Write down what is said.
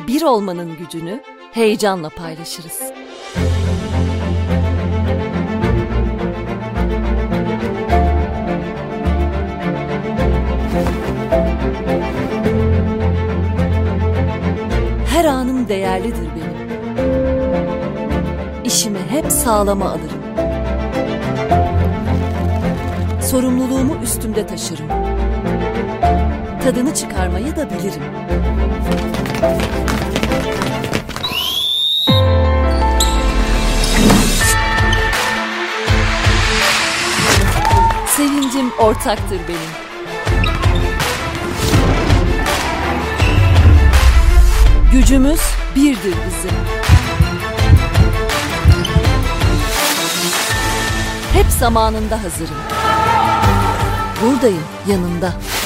Bir olmanın gücünü heyecanla paylaşırız. Her anım değerlidir benim. İşimi hep sağlama alırım. Sorumluluğumu üstümde taşırım. Tadını çıkarmayı da bilirim. Sevincim ortaktır benim. Gücümüz birdir bizim. Hep zamanında hazırım. Buradayım yanında.